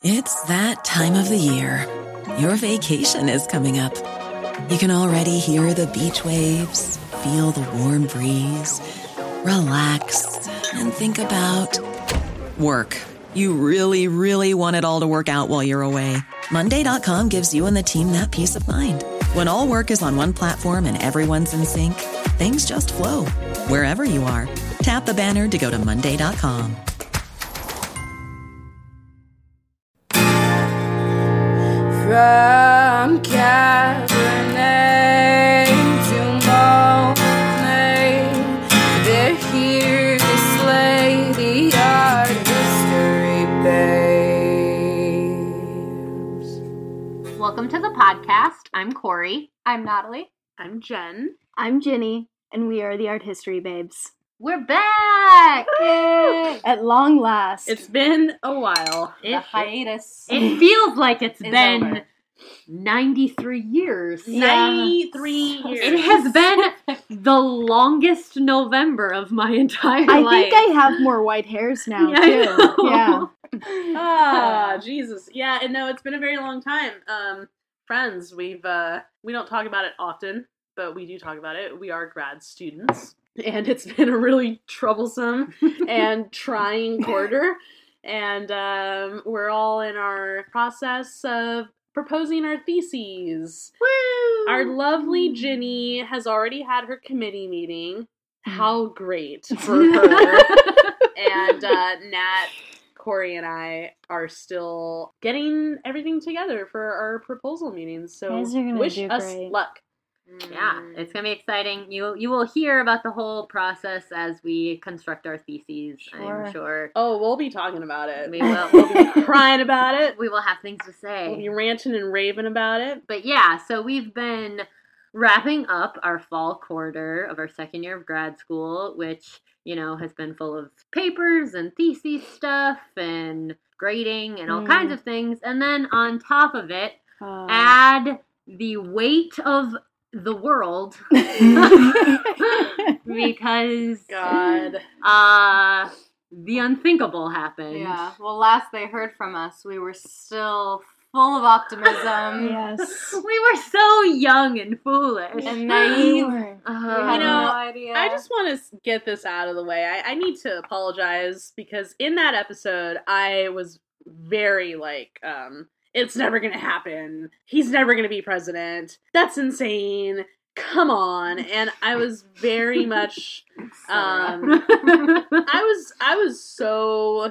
It's that time of the year. Your vacation is coming up. You can already hear the beach waves, feel the warm breeze, relax, and think about work. You really, really want it all to work out while you're away. Monday.com gives you and the team that peace of mind. When all work is on one platform and everyone's in sync, things just flow. Wherever you are, tap the banner to go to Monday.com. From Cabernet to Monet, they're here to slay the art history babes. Welcome to the podcast. I'm Corey. I'm Natalie. I'm Jen. I'm Ginny, and we are the Art History Babes. We're back! Yay! At long last. It's been a while. The hiatus. It feels like it's been over. 93 years. 93 years. It has been the longest November of my entire I life. think I have more white hairs now, Yeah, I too. know. Yeah. Ah, Jesus. Yeah, and no, it's been a very long time. Friends, we don't talk about it often, but we do talk about it. We are grad students, and it's been a really troublesome and trying quarter, and we're all in our process of proposing our theses. Woo! Our lovely Ginny has already had her committee meeting. How great for her. And Nat, Corey, and I are still getting everything together for our proposal meetings. So You guys are gonna wish do us great. luck. Yeah, it's going to be exciting. You will hear about the whole process as we construct our theses, I'm sure. Oh, we'll be talking about it. We'll be crying about it. We will have things to We'll say. be ranting and raving about it. But yeah, so we've been wrapping up our fall quarter of our second year of grad school, which, you know, has been full of papers and thesis stuff and grading and all kinds of things. And then on top of it, add the weight of the world because God. the unthinkable happened. Yeah, well, last they heard from us, we were still full of optimism Yes. We were so young and foolish. and naive. Sure. We had You know, no idea. I just want to get this out of the way. I need to apologize because in that episode, I was very like, it's never going to happen. He's never going to be president. That's insane. Come on. And I was very much, I was so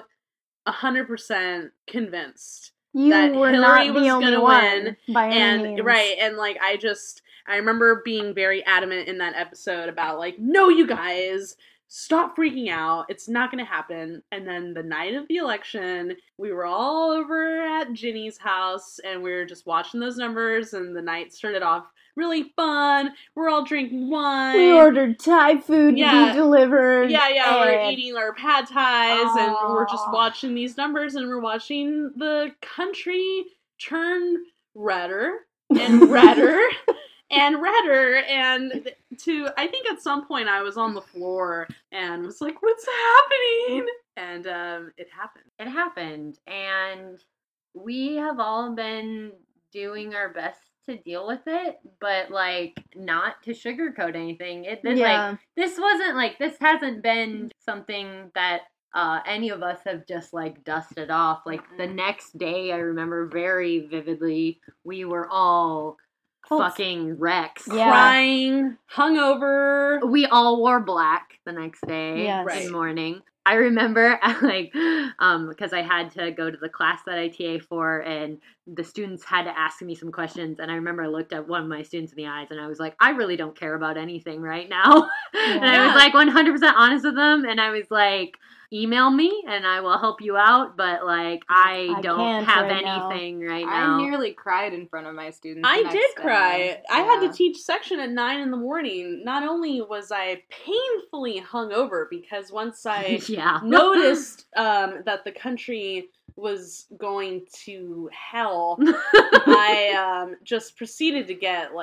100% convinced You that were Hillary not was the only gonna one, win, by any and means. right, and like I remember being very adamant in that episode about like, no, you guys, stop freaking out. It's not going to happen. And then the night of the election, we were all over at Ginny's house, and we were just watching those numbers, and the night started off really fun. We're all drinking wine. We ordered Thai food to Yeah. be delivered. Yeah, we're and- eating our pad thais, and we're just watching these numbers, and we're watching the country turn redder and redder and redder, and I think at some point I was on the floor and was like, what's happening? And it happened. It happened, and we have all been doing our best to deal with it, but like not to sugarcoat anything. This hasn't been something that any of us have just like dusted off. Like the next day, I remember very vividly, we were all fucking wrecks. Yeah. Crying, hungover. We all wore black the next day Yes. in Right. the morning. I remember, because I had to go to the class that I TA for, and the students had to ask me some questions, and I remember I looked at one of my students in the eyes, and I was like, I really don't care about anything right now. And I was like 100% honest with them, and I was like, email me, and I will help you out, but like, I don't can't have right now. anything right now. I nearly cried in front of my students. I the did next cry. day. I had Yeah. to teach section at 9 a.m. Not only was I painfully hungover because once I Yeah. noticed that the country was going to hell, I just proceeded to get like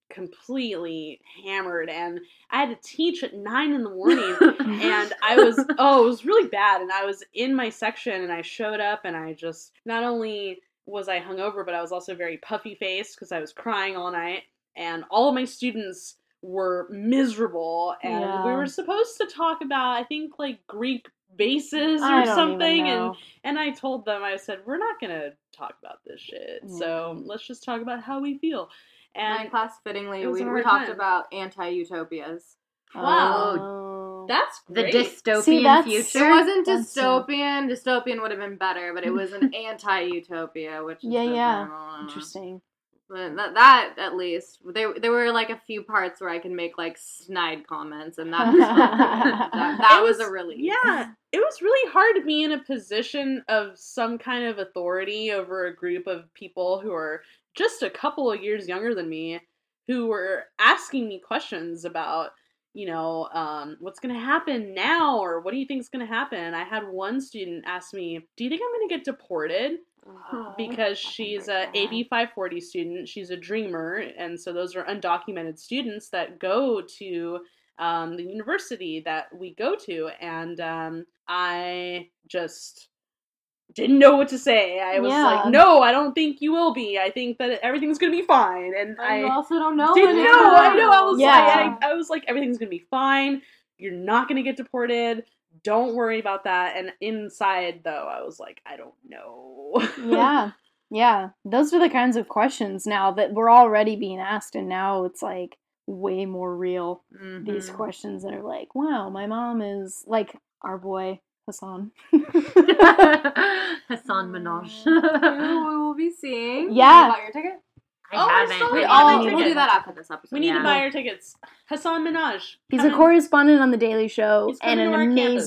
completely hammered, and I had to teach at 9 in the morning, and it was really bad, and I was in my section, and I showed up, and I just, not only was I hungover, but I was also very puffy-faced, because I was crying all night, and all of my students were miserable, and we were supposed to talk about, I think, like, Greek vases or something, and I told them, I said, we're not gonna talk about this shit, so let's just talk about how we feel. And my class, fittingly, we talked about anti-utopias. Wow. That's great. The dystopian future. It wasn't dystopian. Dystopian would have been better, but it was an anti-utopia, which is interesting. But that at least there were like a few parts where I can make like snide comments, and that was a relief. Yeah, it was really hard to be in a position of some kind of authority over a group of people who are just a couple of years younger than me, who were asking me questions about, what's going to happen now, or what do you think is going to happen? I had one student ask me, do you think I'm going to get deported? Because she's a AB 540 student, she's a dreamer, and so those are undocumented students that go to the university that we go to, and I just didn't know what to say. I was like, no, I don't think you will be. I think that everything's going to be fine. And I also don't know. Didn't know. I know. I was like, everything's going to be fine. You're not going to get deported. Don't worry about that. And inside, though, I was like, I don't know. Yeah. Those are the kinds of questions now that we're already being asked, and now it's like way more real. Mm-hmm. These questions that are like, wow, my mom is like our boy Hassan. Hassan Minaj. We will be seeing. Yeah. You bought your ticket? I haven't. We'll do that after this episode. We need to buy our tickets. Hassan Minaj. He's a correspondent on The Daily Show and an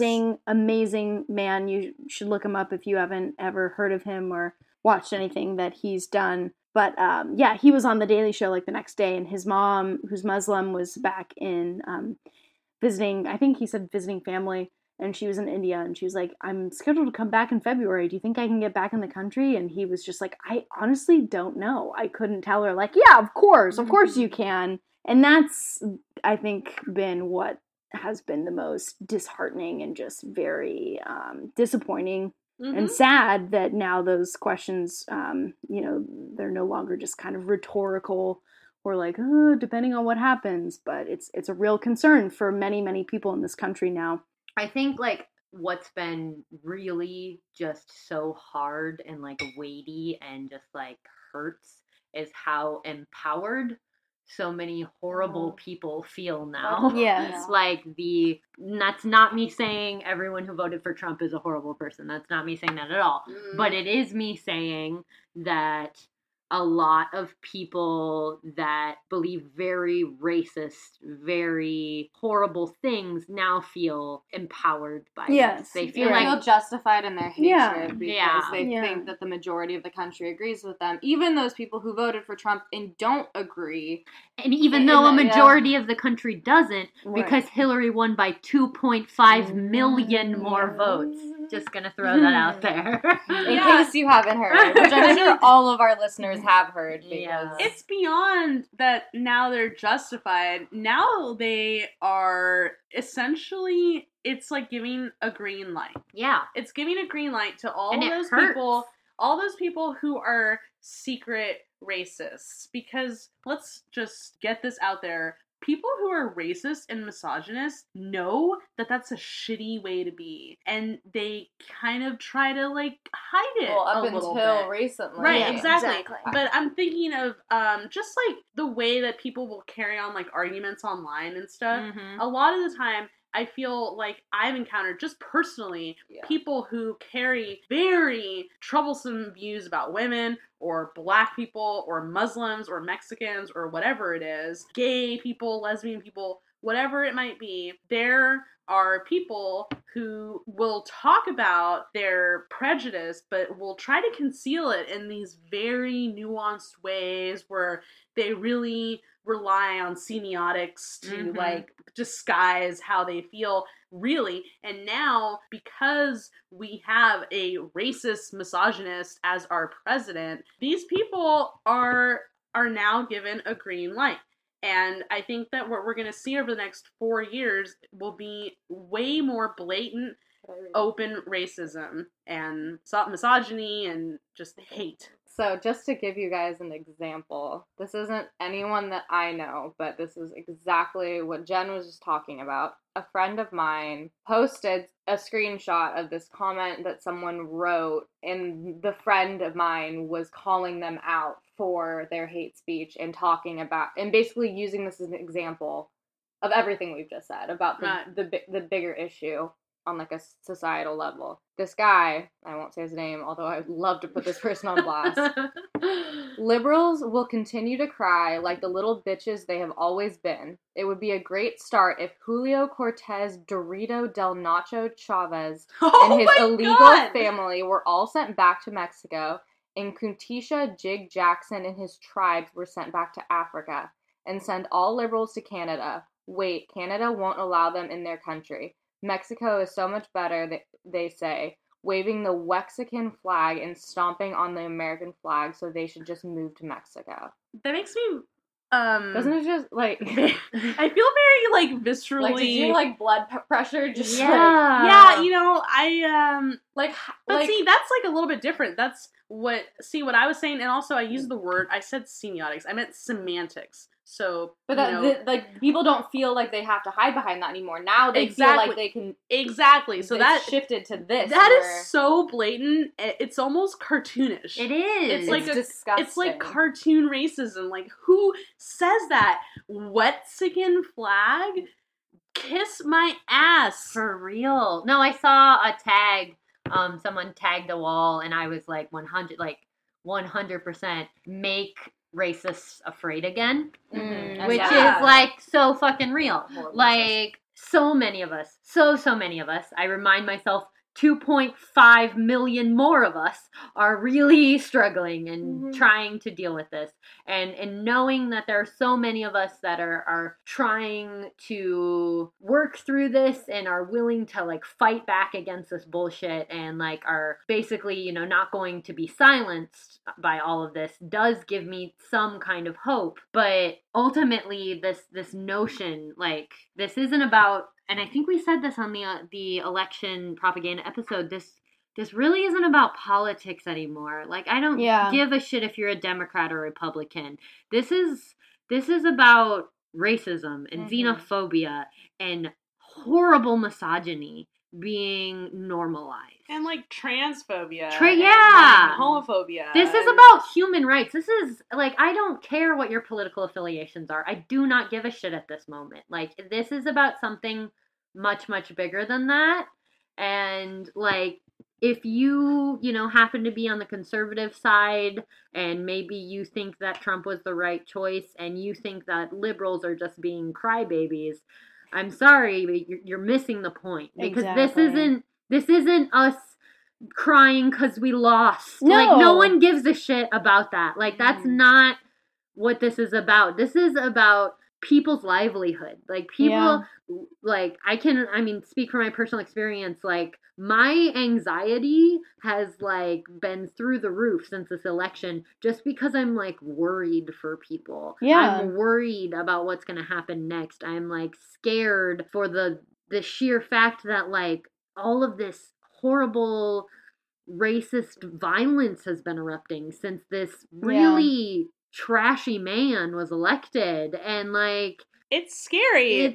amazing man. You should look him up if you haven't ever heard of him or watched anything that he's done. But he was on The Daily Show like the next day, and his mom, who's Muslim, was back in visiting, I think he said visiting family, and she was in India, and she was like, I'm scheduled to come back in February. Do you think I can get back in the country? And he was just like, I honestly don't know. I couldn't tell her, like, yeah, of course you can. And that's, I think, been what has been the most disheartening and just very disappointing and sad, that now those questions, they're no longer just kind of rhetorical or like, depending on what happens. But it's a real concern for many, many people in this country now. I think, like, what's been really just so hard and, like, weighty and just, like, hurts is how empowered so many horrible people feel now. Yes. Like, that's not me saying everyone who voted for Trump is a horrible person. That's not me saying that at all. But it is me saying that a lot of people that believe very racist, very horrible things now feel empowered by this. They feel justified in their hatred because they think that the majority of the country agrees with them. Even those people who voted for Trump and don't agree. And even though a majority of the country doesn't, because Hillary won by 2.5 million more votes. Just gonna throw that out there. In case you haven't heard, which I'm sure all of our listeners have heard. Because it's beyond that now they're justified. Now they are essentially, it's like giving a green light. Yeah. It's giving a green light to all those people who are secret racists. Because let's just get this out there. People who are racist and misogynist know that that's a shitty way to be. And they kind of try to, like, hide it a little bit. Up until recently. Right, exactly. But I'm thinking of just, like, the way that people will carry on, like, arguments online and stuff. Mm-hmm. A lot of the time, I feel like I've encountered, just personally, people who carry very troublesome views about women, or black people, or Muslims, or Mexicans, or whatever it is, gay people, lesbian people, whatever it might be. There are people who will talk about their prejudice, but will try to conceal it in these very nuanced ways where they really rely on semiotics to like disguise how they feel, really. And now, because we have a racist misogynist as our president, these people are now given a green light. And I think that what we're going to see over the next 4 years will be way more blatant, open racism and misogyny and just hate. So just to give you guys an example, this isn't anyone that I know, but this is exactly what Jen was just talking about. A friend of mine posted a screenshot of this comment that someone wrote, and the friend of mine was calling them out for their hate speech and talking about, and basically using this as an example of everything we've just said about the bigger issue on like a societal level. This guy, I won't say his name, although I would love to put this person on blast. Liberals will continue to cry like the little bitches they have always been. It would be a great start if Julio Cortez Dorito Del Nacho Chavez and his illegal family were all sent back to Mexico, and Kuntisha Jig Jackson and his tribes were sent back to Africa, and send all liberals to Canada. Wait, Canada won't allow them in their country. Mexico is so much better, they say, waving the Wexican flag and stomping on the American flag, so they should just move to Mexico. That makes me, doesn't it just, like... I feel very, like, viscerally... Like, did you, like, blood pressure just, Yeah, you know, I, But see, that's, like, a little bit different. That's what I was saying, and also I used the word, I said semiotics, I meant semantics. So, but like people don't feel like they have to hide behind that anymore. Now they feel like they can. Exactly. So that shifted to this. That is so blatant. It's almost cartoonish. It is. It's like disgusting. It's like cartoon racism. Like, who says that? Wexican flag? Kiss my ass. For real. No, I saw a tag. Someone tagged a wall, and I was like 100% make racists afraid again, which is like so fucking real. Like so many of us, so many of us, I remind myself 2.5 million more of us are really struggling and trying to deal with this. And knowing that there are so many of us that are trying to work through this and are willing to like fight back against this bullshit and like are basically, you know, not going to be silenced by all of this does give me some kind of hope. But ultimately this notion, like, this isn't about, and I think we said this on the election propaganda episode, this really isn't about politics anymore. Like, I don't give a shit if you're a Democrat or Republican. This is about racism and xenophobia and horrible misogyny being normalized. And like transphobia. And homophobia. This is about human rights. This is like, I don't care what your political affiliations are. I do not give a shit at this moment. Like, this is about something much, much bigger than that. And like, if you know, happen to be on the conservative side and maybe you think that Trump was the right choice and you think that liberals are just being crybabies, I'm sorry, but you're missing the point. Because this isn't us crying because we lost. No. Like, no one gives a shit about that. Like, that's not what this is about. This is about people's livelihood. Like, people, like, speak from my personal experience, like, my anxiety has, like, been through the roof since this election just because I'm, like, worried for people. Yeah. I'm worried about what's going to happen next. I'm, like, scared for the sheer fact that, like, all of this horrible racist violence has been erupting since this really trashy man was elected, and like, it's scary.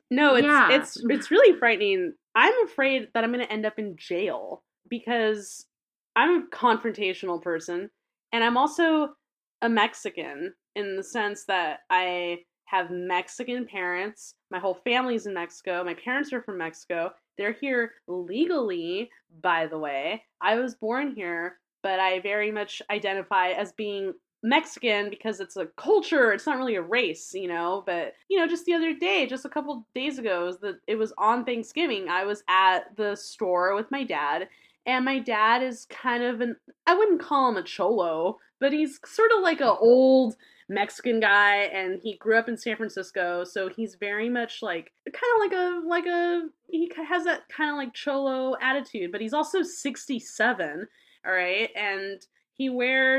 It's really frightening. I'm afraid that I'm going to end up in jail because I'm a confrontational person, and I'm also a Mexican in the sense that I have Mexican parents. My whole family's in Mexico. My parents are from Mexico. They're here legally, by the way. I was born here, but I very much identify as being Mexican because it's a culture. It's not really a race, you know. But, you know, just the other day, just a couple days ago, it was on Thanksgiving. I was at the store with my dad, and my dad is kind of I wouldn't call him a cholo, but he's sort of like an old Mexican guy, and he grew up in San Francisco, so he's very much like kind of he has that kind of like cholo attitude, but he's also 67, all right, and he wears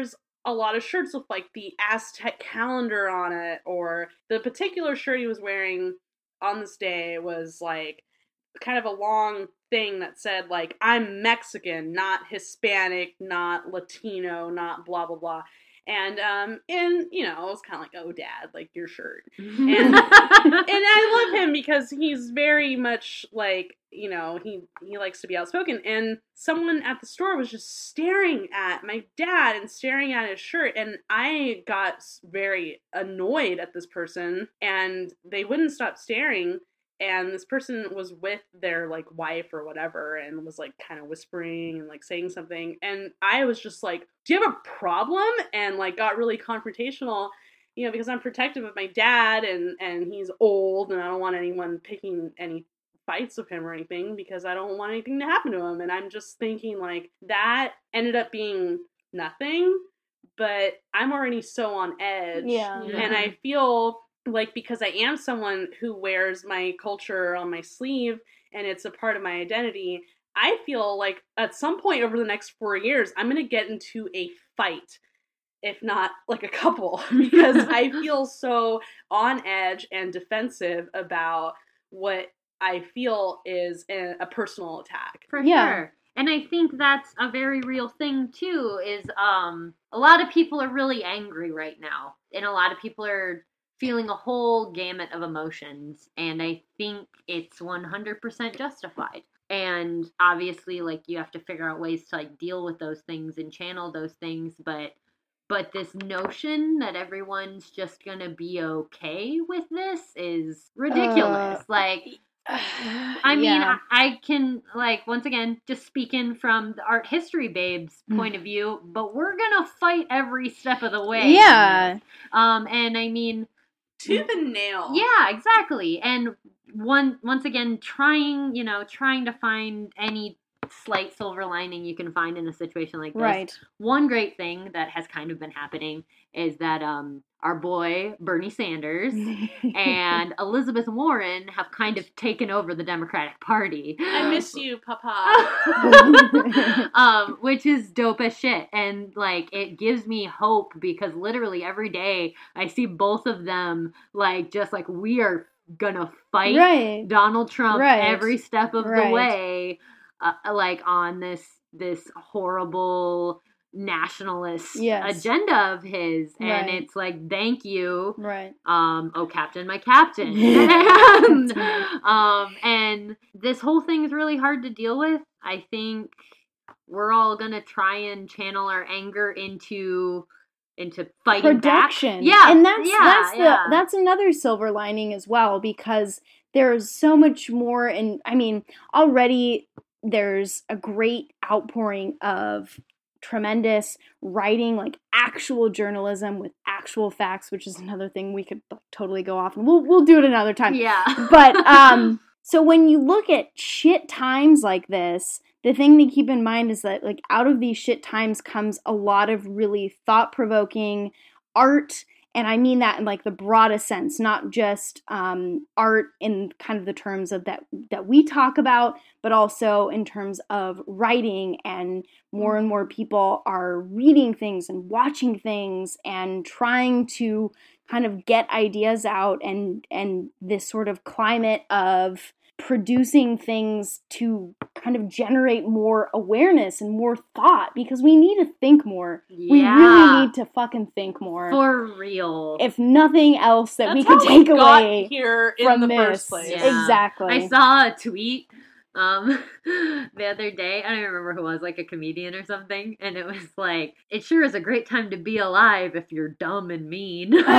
a lot of shirts with like the Aztec calendar on it, or the particular shirt he was wearing on this day was like kind of a long thing that said like, I'm Mexican, not Hispanic, not Latino, not blah blah blah. And you know, I was kind of like, oh dad, like your shirt. And I love him because he's very much like, you know, he likes to be outspoken. And someone at the store was just staring at my dad and staring at his shirt, and I got very annoyed at this person, and they wouldn't stop staring. And this person was with their, like, wife or whatever, and was, like, kind of whispering and, like, saying something. And I was just like, do you have a problem? And, like, got really confrontational, you know, because I'm protective of my dad, and he's old, and I don't want anyone picking any fights with him or anything, because I don't want anything to happen to him. And I'm just thinking, like, that ended up being nothing, but I'm already so on edge. Yeah. And I feel like, because I am someone who wears my culture on my sleeve and it's a part of my identity, I feel like at some point over the next 4 years, I'm going to get into a fight, if not like a couple, because I feel so on edge and defensive about what I feel is a personal attack. For sure. And I think that's a very real thing too, is a lot of people are really angry right now, and a lot of people are feeling a whole gamut of emotions, and I think it's 100% justified. And obviously, like, you have to figure out ways to, like, deal with those things and channel those things, but this notion that everyone's just gonna be okay with this is ridiculous. I mean, I can, like, once again, just speaking from the art history babes point of view, but we're gonna fight every step of the way. Yeah. And I mean, to the nail. Yeah, exactly. And once again, trying to find any slight silver lining you can find in a situation like this. Right. One great thing that has kind of been happening is that our boy Bernie Sanders and Elizabeth Warren have kind of taken over the Democratic Party. I miss you, Papa. Which is dope as shit. And, like, it gives me hope, because literally every day I see both of them, like, just like, we are gonna fight Donald Trump every step of the way, like, on this horrible nationalist agenda of his, and it's like, thank you, oh Captain, my Captain. And this whole thing is really hard to deal with. I think we're all gonna try and channel our anger into fighting production. Back. And that's another silver lining as well, because there's so much more. And I mean, already there's a great outpouring of tremendous writing, like actual journalism with actual facts, which is another thing we could totally go off, and we'll do it another time. Yeah. But so when you look at shit times like this, the thing to keep in mind is that, like, out of these shit times comes a lot of really thought-provoking art. And I mean that in, like, the broadest sense, not just art in kind of the terms of that we talk about, but also in terms of writing, and more people are reading things and watching things and trying to kind of get ideas out, and this sort of climate of producing things to kind of generate more awareness and more thought, because we need to think more. Yeah. We really need to fucking think more. For real. If nothing else that we could take away here from the first place. Yeah. Exactly. I saw a tweet the other day. I don't even remember who it was, like a comedian or something, and it was like, it sure is a great time to be alive if you're dumb and mean. Yeah.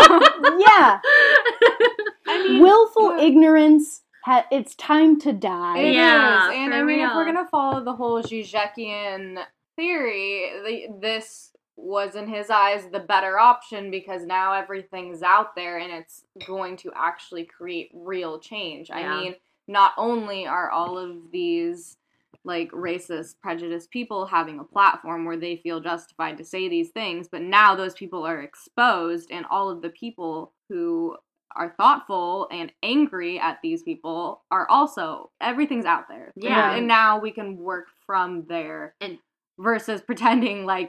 I mean, willful ignorance. It's time to die. It is. And I mean, if we're going to follow the whole Zizekian theory, this was, in his eyes, the better option, because now everything's out there and it's going to actually create real change. Yeah. I mean, not only are all of these, like, racist, prejudiced people having a platform where they feel justified to say these things, but now those people are exposed, and all of the people who are thoughtful and angry at these people are also, everything's out there. Yeah. And now we can work from there, and versus pretending like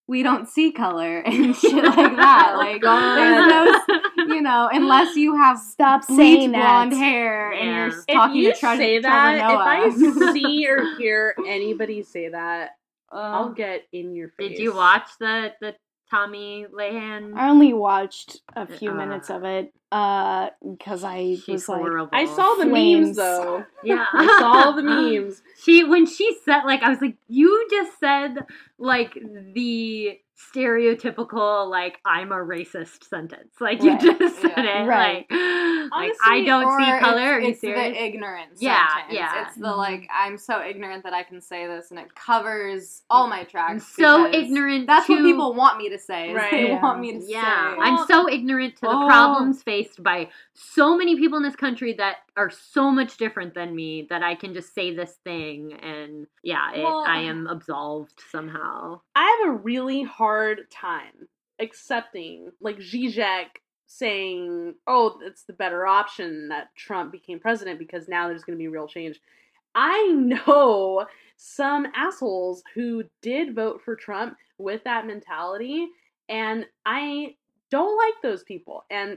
we don't see color and shit like that. Like, there's no, unless you have stop saying blonde hair and you're talking to Trevor Noah. If I see or hear anybody say that, I'll get in your face. Did you watch the Tommy Lahan? I only watched a few minutes of it because I was horrible. I saw the memes though. Yeah, I saw the memes. When she said, like, I was like, you just said like the stereotypical, like, I'm a racist sentence. Like, you just said it. Right. Honestly, I don't see color. Are you serious? The ignorant sentence. Yeah. It's the, like, I'm so ignorant that I can say this, and it covers all my tracks. So ignorant. That's what people want me to say. Right. They want me to say. Yeah. I'm so ignorant to the problems faced by so many people in this country that are so much different than me that I can just say this thing and I am absolved somehow. I have a really hard time accepting, like, Zizek saying, oh, it's the better option that Trump became president because now there's going to be real change. I know some assholes who did vote for Trump with that mentality, and I don't like those people. And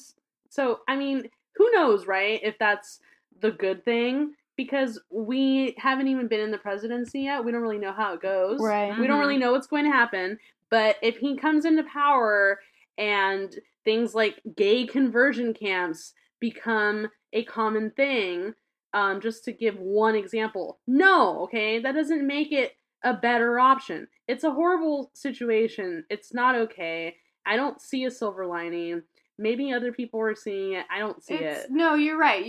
who knows, right, if that's the good thing? Because we haven't even been in the presidency yet. We don't really know how it goes. Right. We don't really know what's going to happen. But if he comes into power and things like gay conversion camps become a common thing, just to give one example, that doesn't make it a better option. It's a horrible situation. It's not okay. I don't see a silver lining. Maybe other people are seeing it. I don't see it. No, you're right.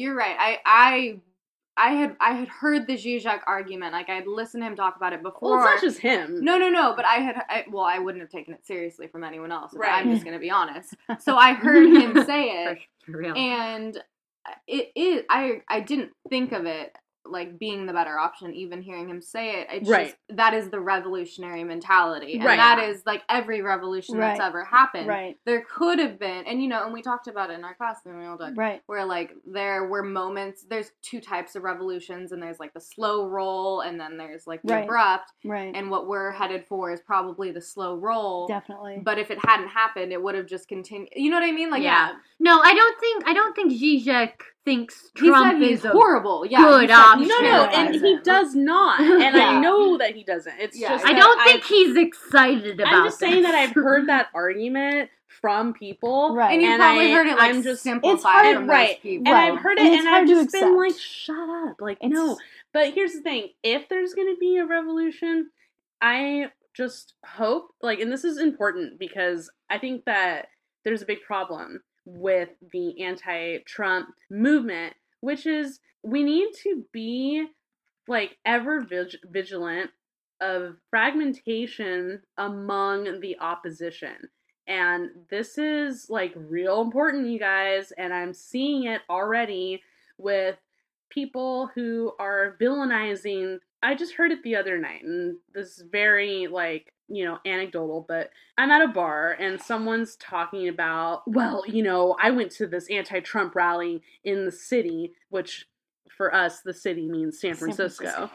I had heard the Zizek argument. Like, I had listened to him talk about it before. Well, it's not just him. No. But I wouldn't have taken it seriously from anyone else. Right. I'm just going to be honest. So I heard him say it. For real. And I didn't think of it like being the better option, even hearing him say it. It's just, that is the revolutionary mentality. And that is like every revolution that's ever happened. Right. There could have been, and and we talked about it in our class, and we all did, where like there were moments, there's two types of revolutions, and there's like the slow roll, and then there's like the abrupt. Right. And what we're headed for is probably the slow roll. Definitely. But if it hadn't happened, it would have just continued. You know what I mean? Like, No, I don't think Zizek thinks Trump is horrible. Good option. No, and he does not. And I know that he doesn't. It's just I don't think he's excited about it. I'm just saying that I've heard that argument from people. Right. And you probably heard it like simplified from those people. And I've heard it and I've just been like, shut up. Like, no. But here's the thing. If there's going to be a revolution, I just hope, like, and this is important because I think that there's a big problem with the anti-Trump movement, which is we need to be like ever vigilant of fragmentation among the opposition. And this is like real important, you guys, and I'm seeing it already with people who are villainizing. I just heard it the other night, and this is very like, anecdotal, but I'm at a bar and someone's talking about, well, I went to this anti-Trump rally in the city, which for us, the city means San Francisco.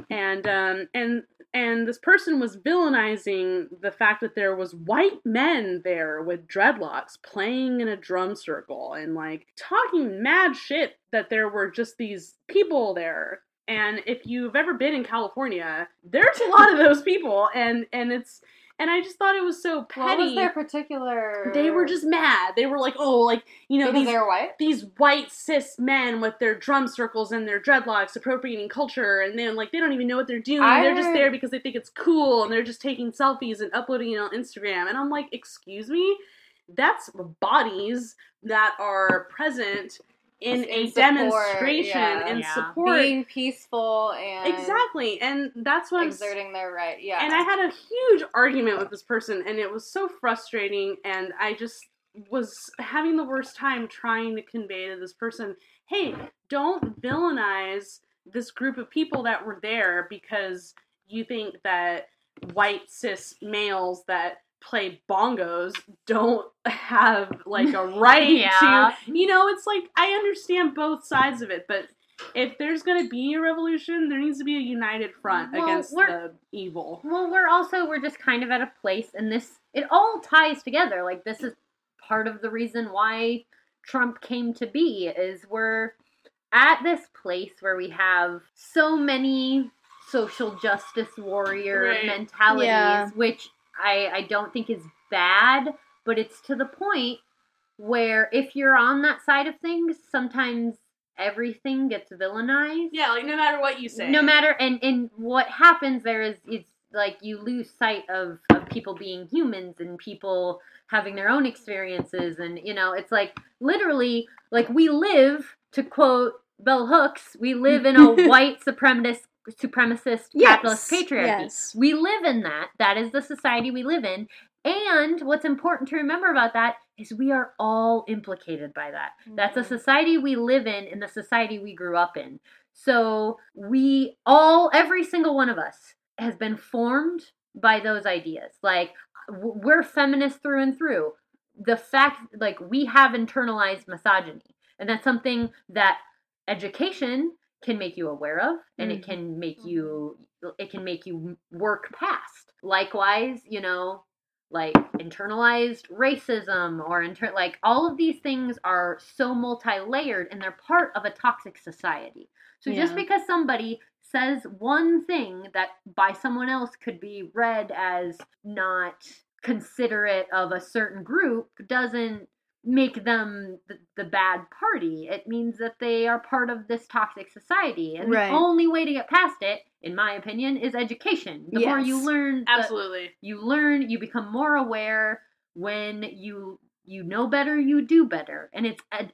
And this person was villainizing the fact that there was white men there with dreadlocks playing in a drum circle and like talking mad shit that there were just these people there. And if you've ever been in California, there's a lot of those people, and I just thought it was so petty. What was their particular? They were just mad. They were like, because they're white. These white cis men with their drum circles and their dreadlocks appropriating culture, and then like they don't even know what they're doing. They're just there because they think it's cool, and they're just taking selfies and uploading it on Instagram. And I'm like, excuse me, that's bodies that are present in a demonstration and support, being peaceful and exactly, and that's what exerting their right. Yeah, and I had a huge argument with this person, and it was so frustrating, and I just was having the worst time trying to convey to this person, hey, don't villainize this group of people that were there because you think that white cis males that play bongos don't have like a right to, it's like, I understand both sides of it, but if there's going to be a revolution, there needs to be a united front against the evil. Well, we're just kind of at a place, and it all ties together. Like, this is part of the reason why Trump came to be, is we're at this place where we have so many social justice warrior mentalities, which I don't think is bad, but it's to the point where if you're on that side of things, sometimes everything gets villainized. Yeah, like no matter what you say. No matter, and what happens there is it's like you lose sight of people being humans and people having their own experiences, and it's like literally like we live, to quote Bell Hooks, we live in a white supremacist capitalist patriarchy. Yes. We live in that. That is the society we live in. And what's important to remember about that is we are all implicated by that. Mm-hmm. That's a society we live in the society we grew up in. So every single one of us has been formed by those ideas. Like, we're feminists through and through. The fact, like, we have internalized misogyny. And that's something that education can make you aware of, and it can make you work past. Likewise, like internalized racism or like all of these things are so multi-layered, and they're part of a toxic society. So just because somebody says one thing that by someone else could be read as not considerate of a certain group doesn't make them the bad party. It means that they are part of this toxic society. And the only way to get past it, in my opinion, is education. The more you learn, you become more aware. When you know better, you do better. And it's an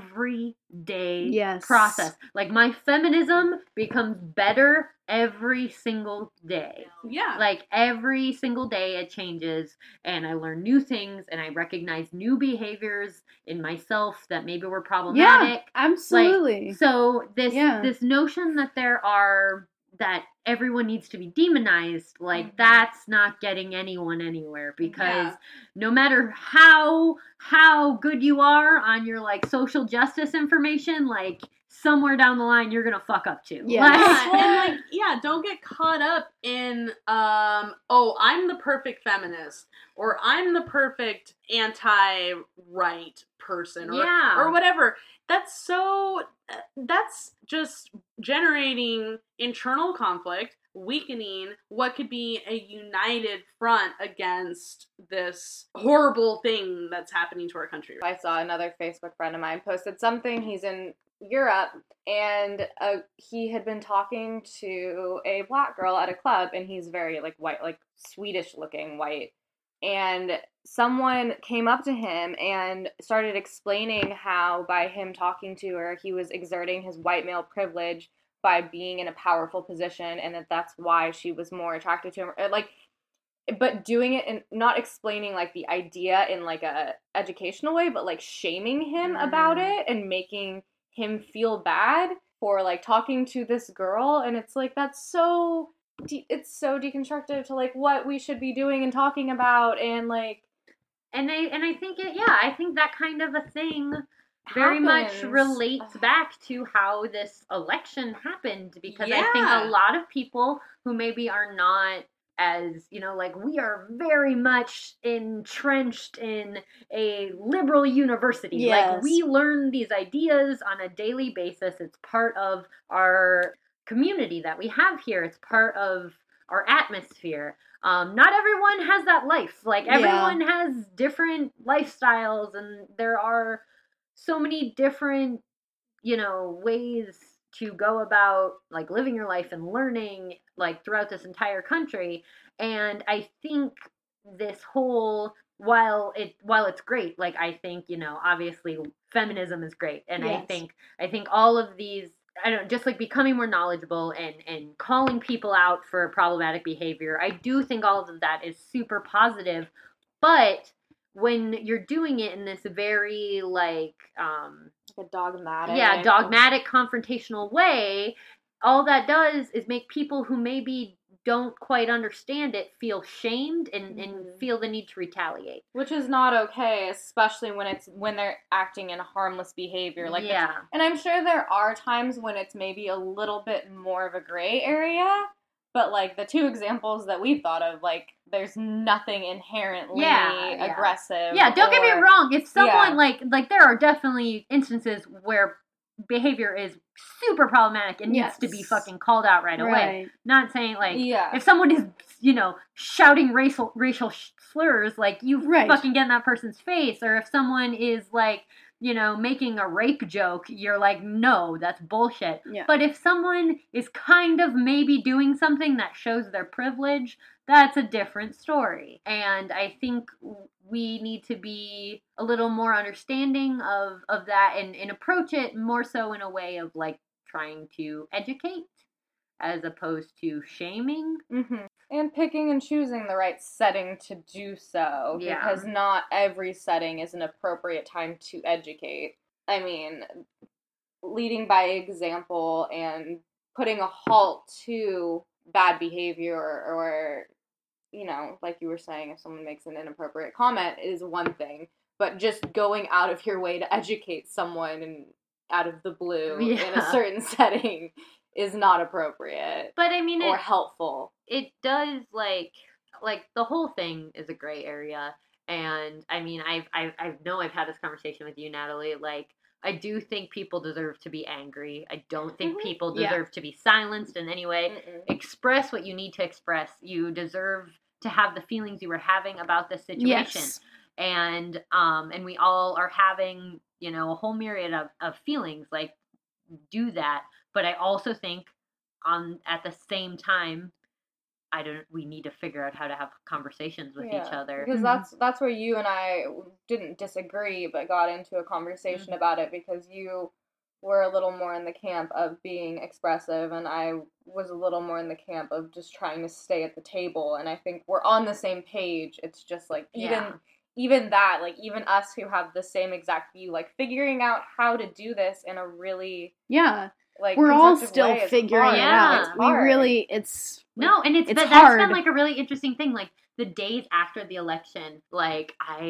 everyday process. Like, my feminism becomes better every single day. Yeah. Like, every single day it changes, and I learn new things, and I recognize new behaviors in myself that maybe were problematic. Yeah, absolutely. Like, so this notion that everyone needs to be demonized, like, that's not getting anyone anywhere, because no matter how good you are on your, like, social justice information, like, somewhere down the line you're gonna fuck up too. Don't get caught up in I'm the perfect feminist, or I'm the perfect anti-right person, or whatever. That's just generating internal conflict, weakening what could be a united front against this horrible thing that's happening to our country. I saw another Facebook friend of mine posted something. He's in Europe, and he had been talking to a black girl at a club, and he's very, like, white, like, Swedish looking white. And someone came up to him and started explaining how by him talking to her, he was exerting his white male privilege by being in a powerful position, and that's why she was more attracted to him. Like, but doing it and not explaining, like, the idea in, like, a educational way, but, like, shaming him about it and making him feel bad for, like, talking to this girl. And it's like, that's so it's so deconstructive to, like, what we should be doing and talking about, and, like, and I think I think that kind of a thing very much relates back to how this election happened, because I think a lot of people who maybe are not as, like, we are very much entrenched in a liberal university. Yes. Like, we learn these ideas on a daily basis. It's part of our community that we have here. It's part of our atmosphere. Not everyone has that life. Like, everyone has different lifestyles, and there are so many different, ways to go about, like, living your life and learning, like, throughout this entire country. And I think this whole, while it's great, like, I think, obviously feminism is great. And I think all of these, just, like, becoming more knowledgeable and calling people out for problematic behavior, I do think all of that is super positive. But when you're doing it in this very, like a dogmatic. Dogmatic, confrontational way, all that does is make people who maybe don't quite understand it feel shamed and feel the need to retaliate. Which is not okay, especially when they're acting in harmless behavior. Like, yeah. And I'm sure there are times when it's maybe a little bit more of a gray area, but, like, the two examples that we've thought of, like, there's nothing inherently aggressive. Yeah, don't get me wrong. If someone, like, there are definitely instances where behavior is super problematic and needs to be fucking called out right away. Not saying, like, if someone is, shouting racial slurs, like, you fucking get in that person's face, or if someone is, like, making a rape joke, you're like, no, that's bullshit. Yeah. But if someone is kind of maybe doing something that shows their privilege, that's a different story. And I think we need to be a little more understanding of that and approach it more so in a way of, like, trying to educate as opposed to shaming. Mm-hmm. And picking and choosing the right setting to do so. Yeah. Because not every setting is an appropriate time to educate. I mean, leading by example and putting a halt to bad behavior or like you were saying, if someone makes an inappropriate comment is one thing. But just going out of your way to educate someone and out of the blue in a certain setting is not appropriate. But I mean, or helpful. It does, like the whole thing is a gray area. And I mean, I know I've had this conversation with you, Natalie. Like, I do think people deserve to be angry. I don't think people deserve to be silenced in any way. Express what you need to express. You deserve to have the feelings you were having about this situation. Yes. And we all are having, a whole myriad of feelings. Like, do that. But I also think at the same time, we need to figure out how to have conversations with each other. Because that's where you and I didn't disagree, but got into a conversation about it, because you were a little more in the camp of being expressive, and I was a little more in the camp of just trying to stay at the table. And I think we're on the same page. It's just like, even that, like, even us who have the same exact view, like, figuring out how to do this in a really like, we're all still figuring it out. We really, it's hard. That's been, like, a really interesting thing. Like, the days after the election, like,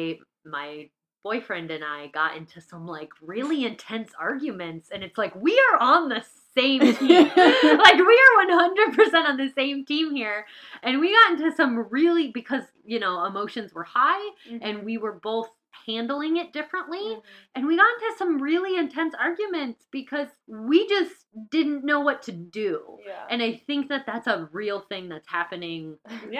my boyfriend and I got into some, like, really intense arguments, and it's like, we are on the same team. Like, we are 100% on the same team here, and we got into some really, because, emotions were high, and we were both handling it differently, and we got into some really intense arguments because we just didn't know what to do. And I think that's a real thing that's happening.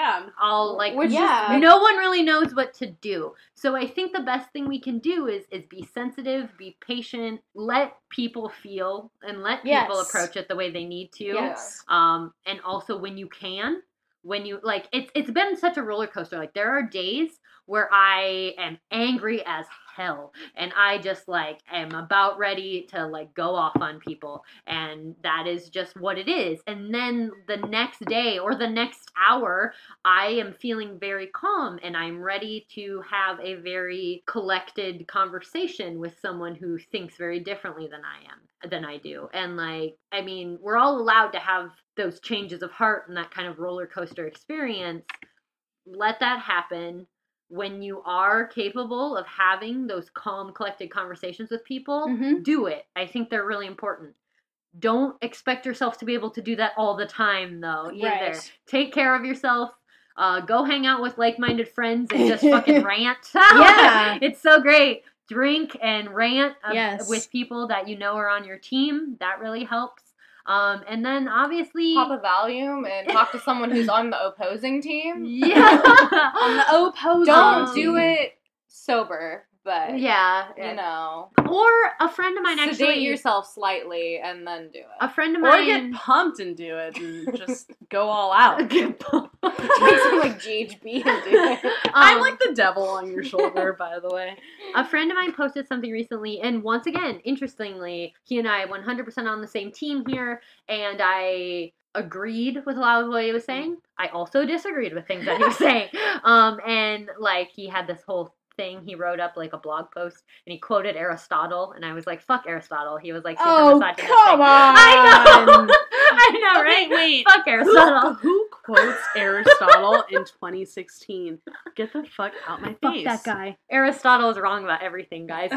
No one really knows what to do. So I think the best thing we can do is be sensitive, be patient, let people feel, and let people approach it the way they need to. And also when you like, it's been such a roller coaster. Like, there are days where I am angry as hell, and I just, like, am about ready to, like, go off on people, and that is just what it is. And then the next day or the next hour, I am feeling very calm, and I'm ready to have a very collected conversation with someone who thinks very differently than I do. And, like, I mean, we're all allowed to have those changes of heart and that kind of roller coaster experience. Let that happen. When you are capable of having those calm, collected conversations with people, do it. I think they're really important. Don't expect yourself to be able to do that all the time, though, either. Right. Take care of yourself. Go hang out with like-minded friends and just fucking rant. It's so great. Drink and rant with people that are on your team. That really helps. And then obviously pop a Valium and talk to someone who's on the opposing team. On the opposing Don't do it sober, but Or a friend of mine sedate yourself slightly and then do it. A friend of mine, or get pumped and do it, and just go all out. Take some, like, GHB and do it. I'm like the devil on your shoulder, by the way. A friend of mine posted something recently, and once again, interestingly, he and I 100% on the same team here, and I agreed with a lot of what he was saying. I also disagreed with things that he was saying. And, like, he had this whole thing, he wrote up, like, a blog post, and he quoted Aristotle, and I was like, fuck Aristotle. He was like, come on! I know, right? Wait. Fuck Aristotle. Who quotes Aristotle in 2016. Get the fuck out my face. Fuck that guy. Aristotle is wrong about everything, guys.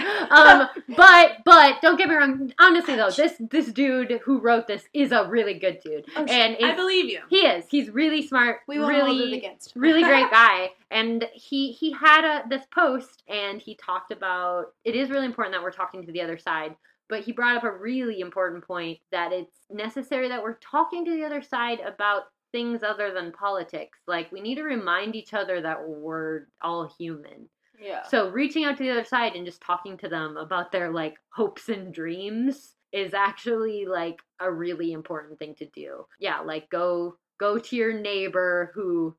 But don't get me wrong. Honestly, though, this dude who wrote this is a really good dude, and I believe you. He is. He's really smart. We won't really, hold it against him. really great guy. And he had this post, and he talked about it is really important that we're talking to the other side. But he brought up a really important point that it's necessary that we're talking to the other side about things other than politics. Like, we need to remind each other that we're all human. Yeah. So reaching out to the other side and just talking to them about their, like, hopes and dreams is actually, like, a really important thing to do. Yeah, like, go to your neighbor who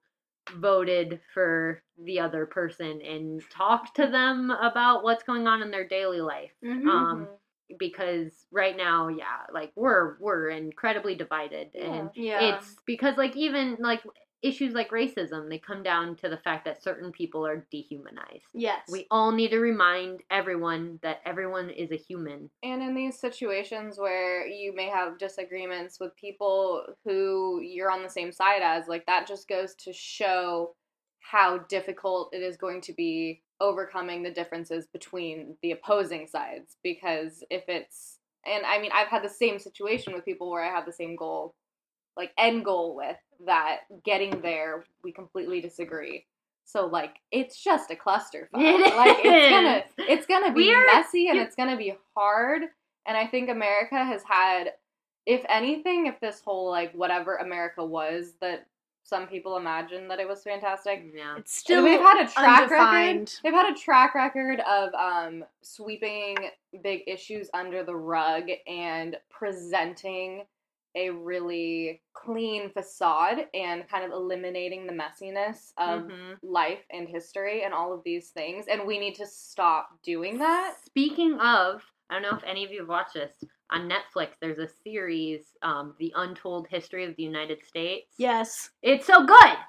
voted for the other person and talk to them about what's going on in their daily life. Mm-hmm. Because right now, yeah, like we're incredibly divided, and it's because like even like issues like racism, they come down to the fact that certain people are dehumanized. Yes. We all need to remind everyone that everyone is a human. And in these situations where you may have disagreements with people who you're on the same side as, like, that just goes to show how difficult it is going to be overcoming the differences between the opposing sides. Because if it's, and I mean, I've had the same situation with people where I have the same goal, like end goal with, that getting there, we completely disagree. So, like, it's just a clusterfuck. Like, it's gonna be messy, and it's gonna be hard. And I think America has had, if anything, if this whole, like, whatever America was that some people imagine that it was fantastic. Yeah. It's still they've had a track undefined. record. They've had a track record of sweeping big issues under the rug and presenting a really clean facade and kind of eliminating the messiness of life and history and all of these things. And we need to stop doing that. Speaking of, I don't know if any of you have watched this. On Netflix, there's a series, The Untold History of the United States. Yes. It's so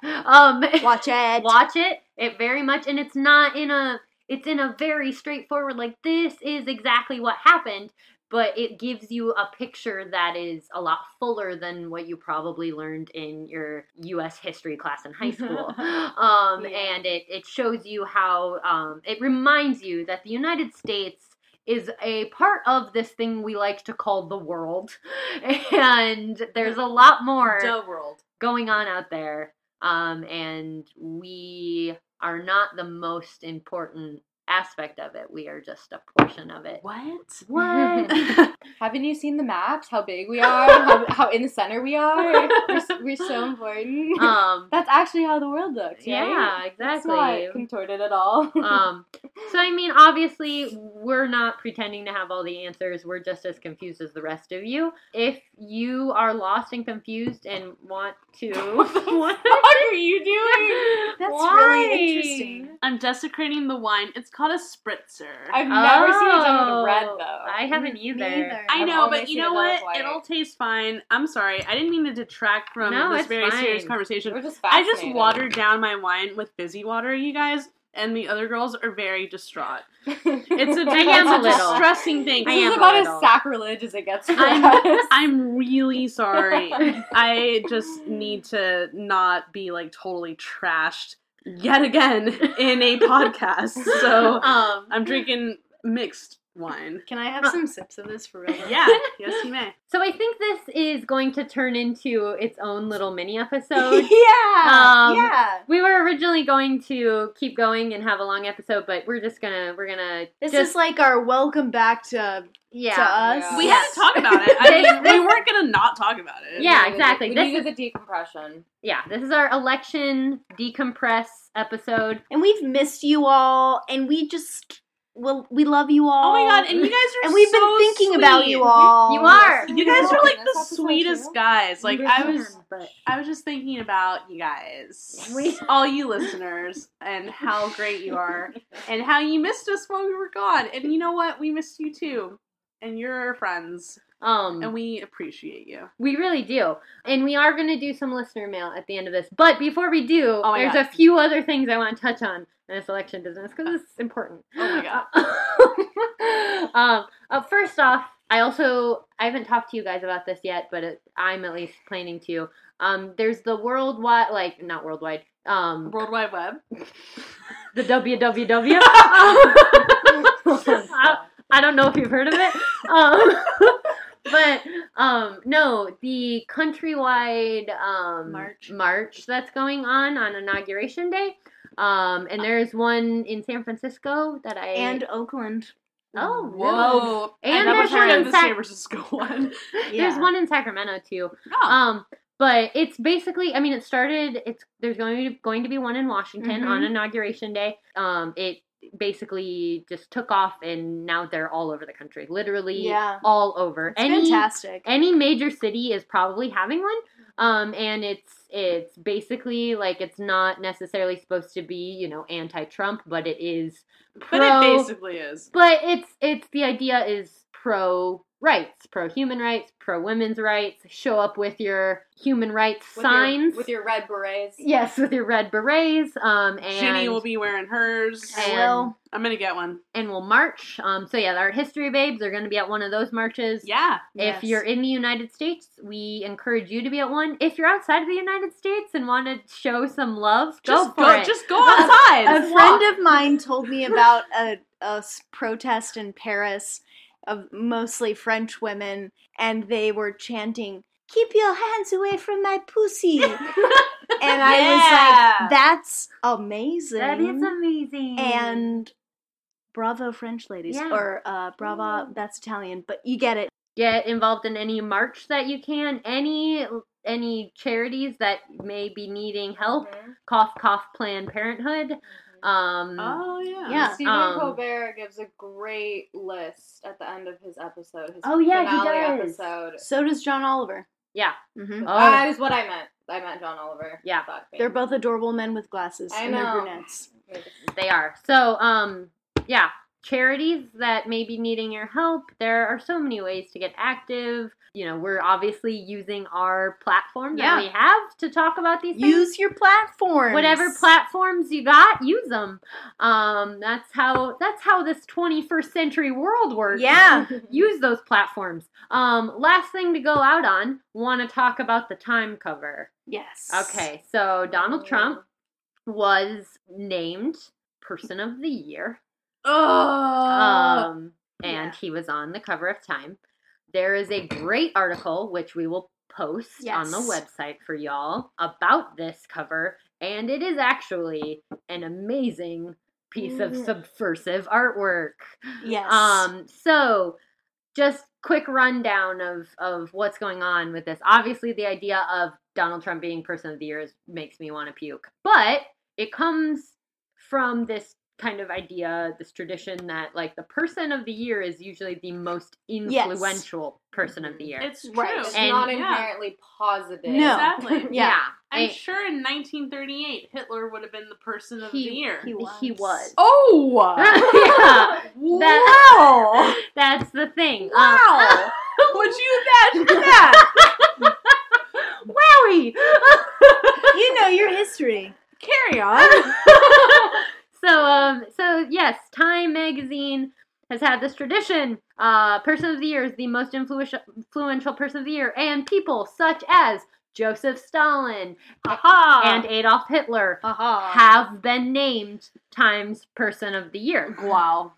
good! Watch it. Watch it. It very much, and it's not it's in a very straightforward, like, this is exactly what happened, but it gives you a picture that is a lot fuller than what you probably learned in your U.S. history class in high school. And it shows you how, it reminds you that the United States is a part of this thing we like to call the world. And there's a lot more The world going on out there. And we are not the most important aspect of it. We are just a portion of it. What? Haven't you seen the maps? How big we are? how in the center we are? We're so important. That's actually how the world looks, right? Yeah, exactly. It's not contorted at all. So, I mean, obviously, we're not pretending to have all the answers. We're just as confused as the rest of you. If you are lost and confused and want to... What the fuck are you doing? That's Why? really interesting. I'm desecrating the wine. It's called a spritzer. I've never seen it done with red, though. I haven't either. Me either. I I've know, only but you seen know it done with what? white. It'll taste fine. I'm sorry. I didn't mean to detract from No, this it's very fine. serious conversation. We're just I just fascinated. watered down my wine with fizzy water, you guys, and the other girls are very distraught. It's a distressing thing. I This am is a about little. as sacrilege as it gets for us. I'm really sorry. I just need to not be like totally trashed yet again in a podcast. So I'm drinking mixed wine. Can I have some sips of this for real? Yeah, yes you may. So I think this is going to turn into its own little mini episode. Yeah. We were originally going to keep going and have a long episode, but we're gonna This just is like our welcome back to us. Yeah. We Yeah. had to talk about it. I mean, we weren't gonna not talk about it. Yeah, exactly. We This needed the decompression. this is our election decompress episode. And we've missed you all, and we just, we love you all. Oh my god, and you guys are And we've so been thinking sweet. about you all. You are. You guys are like This the episode sweetest too? guys. Like I But was just thinking about you guys, We- all you listeners, and how great you are, and how you missed us while we were gone. And you know what? We missed you too, and you're our friends, and we appreciate you. we really do. And we are going to do some listener mail at the end of this. But before we do, Oh my there's God. a few other things I want to touch on in this election business because it's important. Oh my god. First off, I haven't talked to you guys about this yet, but I'm at least planning to. There's the worldwide, like, not worldwide, World Wide Web. the WWW. I don't know if you've heard of it. But no, the countrywide march that's going on Inauguration Day. And there's one in San Francisco and Oakland. Oh, whoa! And there's one in the San Francisco one. There's one in Sacramento too. Oh. But it's basically, I mean, it started. There's going to be one in Washington on Inauguration Day. It basically just took off, and now they're all over the country, literally all over. It's fantastic. Any major city is probably having one. And it's basically like, it's not necessarily supposed to be, you know, anti-Trump, but it is But it basically is. But it's the idea is pro-rights, pro-human rights, pro-women's rights. Show up with your human rights signs. With your red berets. Yes, with your red berets. And Ginny will be wearing hers. I'm going to get one. And we'll march. So yeah, our History Babes are going to be at one of those marches. Yeah. If you're in the United States, we encourage you to be at one. If you're outside of the United States and want to show some love, go for it. Just go outside. A friend of mine told me about a protest in Paris of mostly French women, and they were chanting, "Keep your hands away from my pussy." And I was like, that's amazing. That is amazing. And bravo, French ladies. Yeah. Or brava, that's Italian, but you get it. Get involved in any march that you can. Any charities that may be needing help. Cough, cough, Planned Parenthood. Stephen Colbert gives a great list at the end of his episode. His finale he does. Episode. So does John Oliver. Yeah. That is what I meant. I meant John Oliver. Yeah. They're both adorable men with glasses. I and know. they're brunettes. They are. So, yeah. Charities that may be needing your help. There are so many ways to get active. You know, we're obviously using our platform that we have to talk about these things. Use your platforms. Whatever platforms you got, use them. That's how this 21st century world works. Yeah. Use those platforms. Last thing to go out on, want to talk about the Time cover. Yes. Okay, so Donald Trump was named Person of the Year. And he was on the cover of Time. There is a great article, which we will post on the website for y'all, about this cover, and it is actually an amazing piece of subversive artwork. Yes. So, just quick rundown of what's going on with this. Obviously, the idea of Donald Trump being Person of the Year makes me want to puke. But it comes from this kind of idea, this tradition that, like, the Person of the Year is usually the most influential Person of the Year. It's true. Right. It's not inherently positive. No. Exactly. Yeah. I'm sure in 1938, Hitler would have been the Person of the Year. He was. Oh! Yeah. Wow! That's the thing. Wow! Would you imagine that? Wowie! You know your history. Carry on. So yes, Time magazine has had this tradition. Person of the Year is the most influential Person of the Year, and people such as Joseph Stalin and Adolf Hitler have been named Time's Person of the Year. Wow.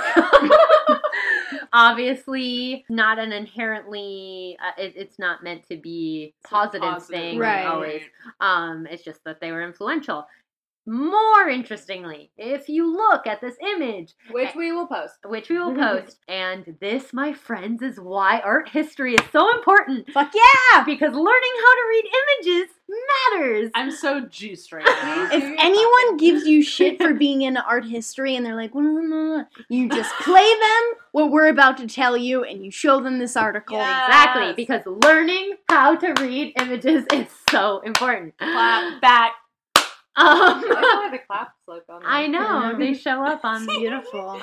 Obviously, not an inherently, it's not meant to be positive thing. Right. Always. It's just that they were influential. More interestingly, if you look at this image, which we will post, and this, my friends, is why art history is so important. Fuck yeah! Because learning how to read images matters. I'm so juiced right now. If anyone gives you shit for being into art history and they're like, you just play them what we're about to tell you and you show them this article. Yes. Exactly, because learning how to read images is so important. Clap back. I have the claps look on. I know, they show up on beautiful.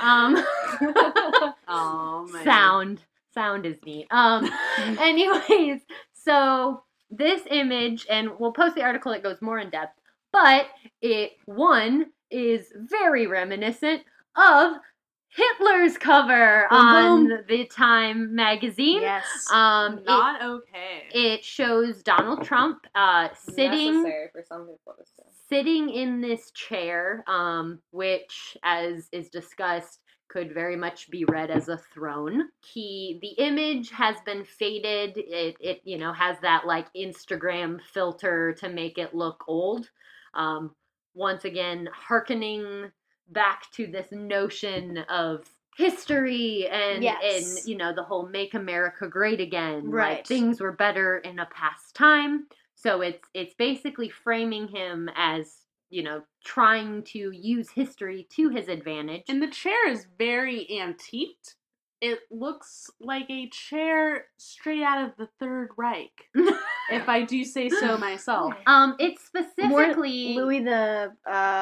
Oh man. Sound is neat. Anyways, so this image, and we'll post the article that goes more in depth, but it is very reminiscent of Hitler's cover on the Time magazine. Yes. Not okay. It shows Donald Trump sitting. Necessary for some people to say. Sitting in this chair, which, as is discussed, could very much be read as a throne. The image has been faded. It has that like Instagram filter to make it look old. Once again, hearkening back to this notion of history and the whole "Make America Great Again." Right. Like, things were better in a past time. So it's basically framing him as, trying to use history to his advantage. And the chair is very antiqued. It looks like a chair straight out of the Third Reich, if I do say so myself. It's specifically Louis the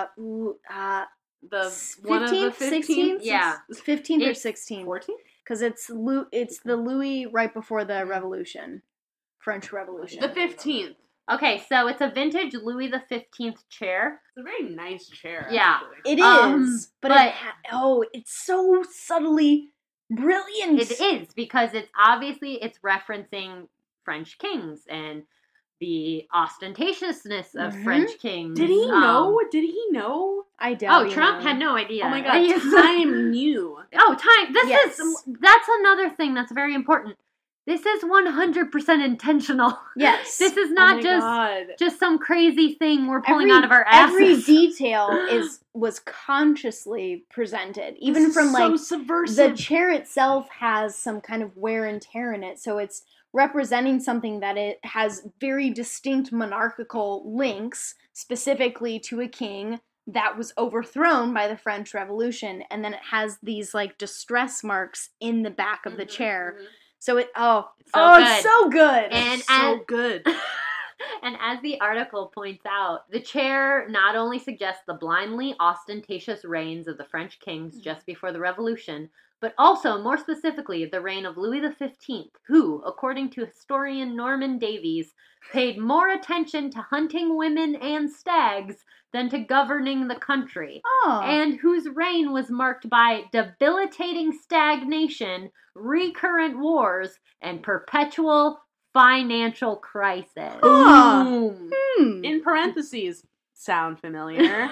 The 15th, 16th? Yeah. 15th or 16th. 14th? Because it's the Louis right before the Revolution. French Revolution. The 15th. Okay, so it's a vintage Louis the 15th chair. It's a very nice chair. Yeah. Actually. It is. But it's so subtly brilliant. It is, because it's referencing French kings and the ostentatiousness of French kings. Did he know? Did he know? I doubt. Trump had no idea. Oh my god, Time knew. Time. That's another thing that's very important. This is 100% intentional. Yes. This is not just some crazy thing we're pulling out of our asses. Every detail was consciously presented. Even from so subversive. The chair itself has some kind of wear and tear in it, so it's representing something that it has very distinct monarchical links, specifically to a king that was overthrown by the French Revolution, and then it has these like distress marks in the back of the chair. So it's so good. And so good. And as the article points out, the chair not only suggests the blindly ostentatious reigns of the French kings just before the Revolution, but also, more specifically, the reign of Louis XV, who, according to historian Norman Davies, paid more attention to hunting women and stags than to governing the country, and whose reign was marked by debilitating stagnation, recurrent wars, and perpetual financial crisis. In parentheses, sound familiar.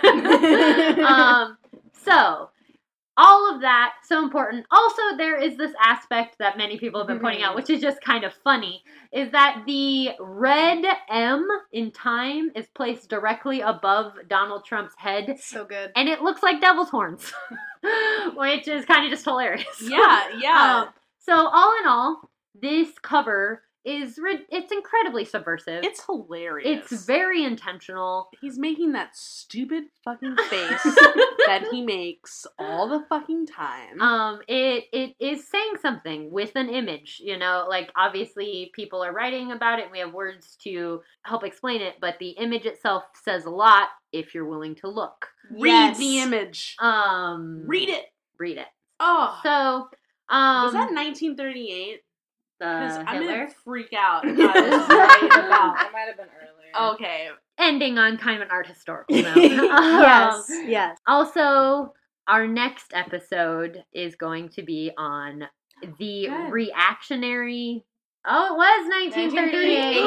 So, all of that, so important. Also, there is this aspect that many people have been pointing out, which is just kind of funny, is that the red M in Time is placed directly above Donald Trump's head. So good. And it looks like devil's horns, which is kind of just hilarious. Yeah. So, all in all, this cover it's incredibly subversive. It's hilarious. It's very intentional. He's making that stupid fucking face that he makes all the fucking time. It is saying something with an image, like obviously people are writing about it and we have words to help explain it, but the image itself says a lot if you're willing to look. Read the image. Read it. Oh. So, was that 1938? Because I'm Hitler? gonna freak out if I was right about. It might have been earlier. Okay. Ending on kind of an art historical note. Yes. Also, our next episode is going to be on the reactionary. Oh, it was 1938.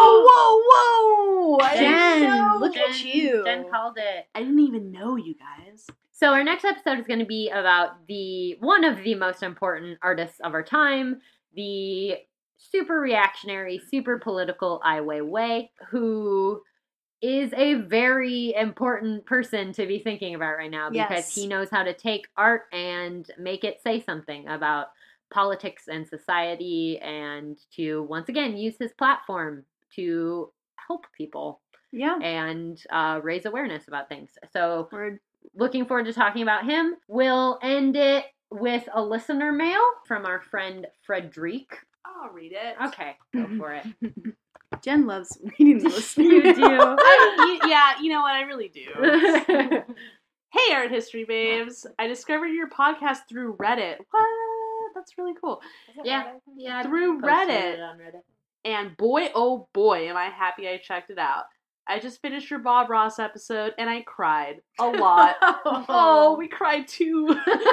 Whoa! Jen, look at you. Jen called it. I didn't even know, you guys. So our next episode is going to be about one of the most important artists of our time, the super reactionary, super political Ai Weiwei, who is a very important person to be thinking about right now because he knows how to take art and make it say something about politics and society and to, once again, use his platform to help people and raise awareness about things. So we're looking forward to talking about him. We'll end it with a listener mail from our friend Frederic. I'll read it. Okay, go for it. Jen loves reading the listener. You do. Yeah, you know what? I really do. Hey, Art History Babes. I discovered your podcast through Reddit. What? That's really cool. Yeah. Through Reddit. And boy, oh boy, am I happy I checked it out. I just finished your Bob Ross episode, and I cried a lot. We cried too.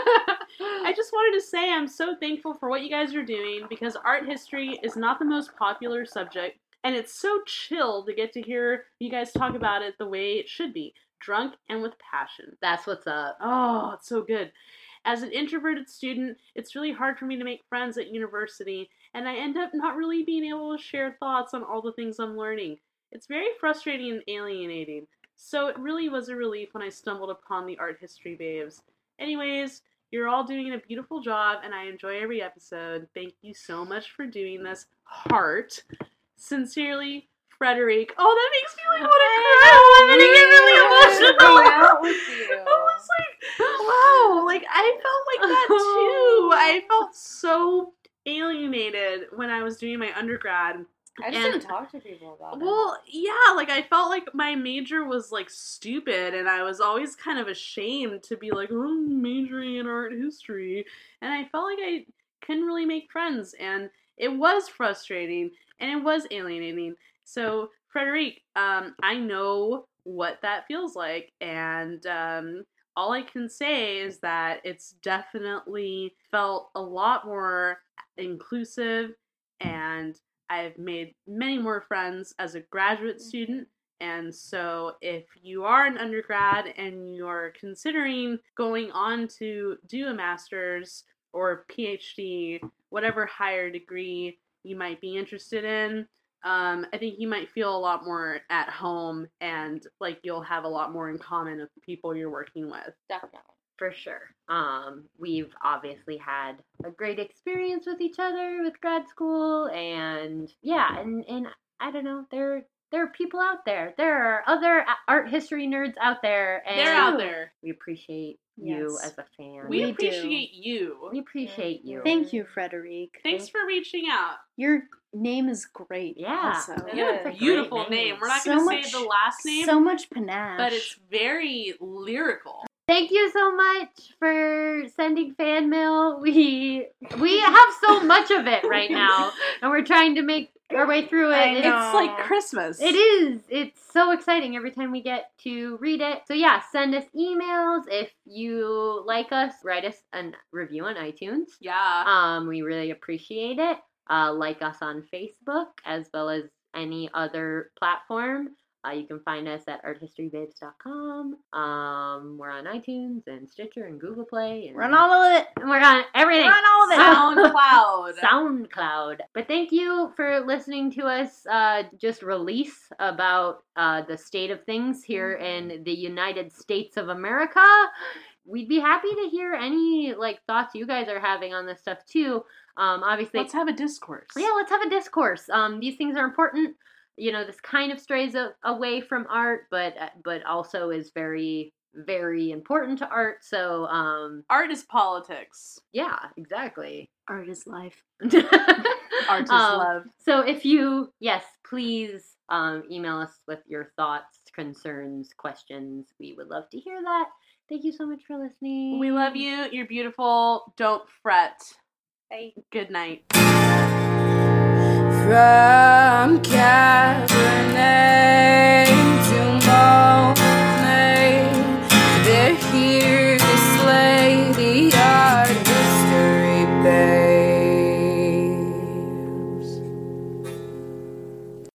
I just wanted to say I'm so thankful for what you guys are doing, because art history is not the most popular subject, and it's so chill to get to hear you guys talk about it the way it should be, drunk and with passion. That's what's up. Oh, it's so good. As an introverted student, it's really hard for me to make friends at university, and I end up not really being able to share thoughts on all the things I'm learning. It's very frustrating and alienating, so it really was a relief when I stumbled upon the Art History Babes. Anyways, you're all doing a beautiful job, and I enjoy every episode. Thank you so much for doing this. Heart. Sincerely, Frederique. Oh, that makes me want to cry. I'm gonna get really emotional. Out with you. I was like, wow, like I felt like that too. I felt so alienated when I was doing my undergrad. I just didn't talk to people about it. Well, yeah, like I felt like my major was like stupid, and I was always kind of ashamed to be like, oh, I'm majoring in art history, and I felt like I couldn't really make friends, and it was frustrating, and it was alienating. So, Frederique, I know what that feels like, and all I can say is that it's definitely felt a lot more inclusive, and I've made many more friends as a graduate student, and so if you are an undergrad and you're considering going on to do a master's or PhD, whatever higher degree you might be interested in, I think you might feel a lot more at home, and like you'll have a lot more in common with the people you're working with. Definitely. For sure. We've obviously had a great experience with each other with grad school, and yeah, and I don't know, there are people out there. There are other art history nerds out there, and they're out there. We appreciate you as a fan. We appreciate you. We appreciate you. Thank you, Frederique. Thanks for reaching out. Your name is great. Yeah. Also. You have a beautiful name. We're not going to say the last name. So much panache. But it's very lyrical. Thank you so much for sending fan mail. We have so much of it right now, and we're trying to make our way through it. It's like Christmas. It is. It's so exciting every time we get to read it. So yeah, send us emails. If you like us, write us a review on iTunes. Yeah. We really appreciate it. Like us on Facebook as well as any other platform. You can find us at arthistorybabes.com. We're on iTunes and Stitcher and Google Play. And we're on all of it. We're on everything. We're on all of it. SoundCloud. But thank you for listening to us just release about the state of things here in the United States of America. We'd be happy to hear any thoughts you guys are having on this stuff too. Obviously, let's have a discourse. Yeah, let's have a discourse. These things are important. You know, this kind of strays away from art, but also is very, very important to art. So, art is politics. Yeah, exactly. Art is life. Art is love. So please email us with your thoughts, concerns, questions. We would love to hear that. Thank you so much for listening. We love you. You're beautiful. Don't fret. Bye. Good night. From California